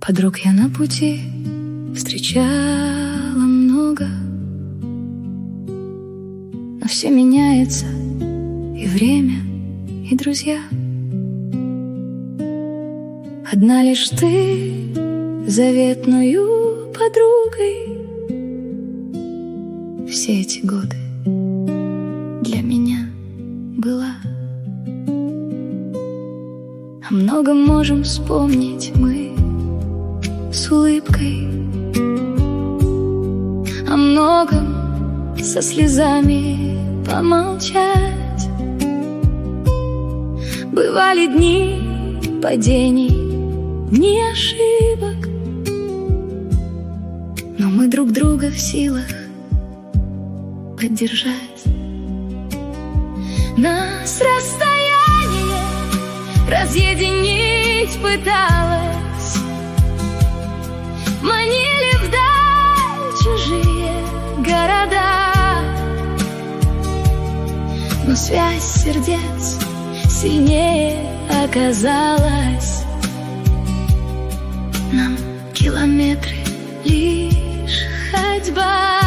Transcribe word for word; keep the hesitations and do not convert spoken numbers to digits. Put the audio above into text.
Подруг я на пути встречала много, но все меняется, и время, и друзья. Одна лишь ты заветную подругой все эти годы для меня была. О многом можем вспомнить мы с улыбкой, о многом со слезами помолчать. Бывали дни падений, дни ошибок, но мы друг друга в силах поддержать. Нас расстояние разъединить пыталось, манили вдаль чужие города, но связь сердец сильнее оказалась. Нам километры лишь ходьба.